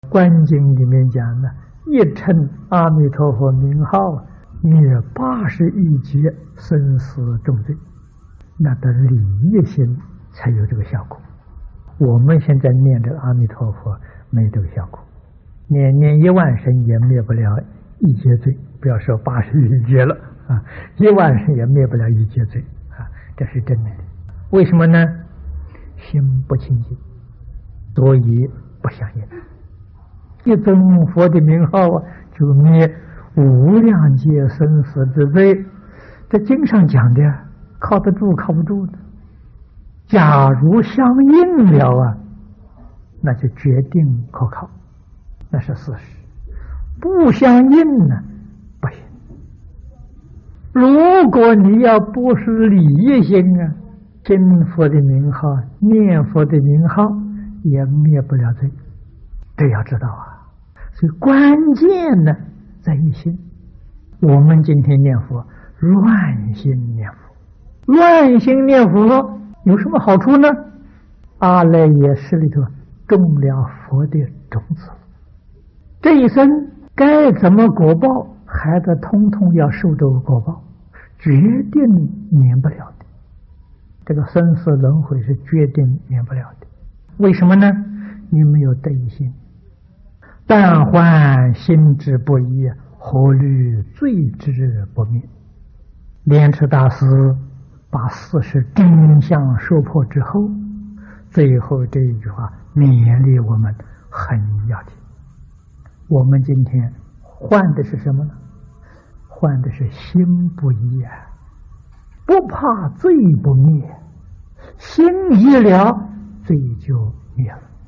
观经里面讲的，一称阿弥陀佛名号，灭80亿劫生死重罪，那的理业心才有这个效果。我们现在念这个阿弥陀佛没这个效果，念1万声也灭不了一劫罪，不要说80亿劫了啊，1万声也灭不了一劫罪啊，这是真的。为什么呢？心不清净，所以不相应。一尊佛的名号啊，就灭无量劫生死之罪。这经上讲的，靠得住靠不住的。假如相应了啊，那就决定可靠，那是事实。不相应呢，不行。如果你要不是理业心啊，听佛的名号，念佛的名号，也灭不了罪。这要知道啊。所以关键呢在一心。我们今天念佛，乱心念佛，乱心念佛有什么好处呢？阿赖耶识里头种了佛的种子，这一生该怎么果报，孩子通通要受这个果报，决定免不了的。这个生死轮回是决定免不了的。为什么呢？你没有得心。但患心之不一，何虑罪之不灭？莲池大师把事实真相说破之后，最后这一句话勉励我们很要紧。我们今天患的是什么呢？患的是心不一啊，不怕罪不灭，心一了，罪就灭了。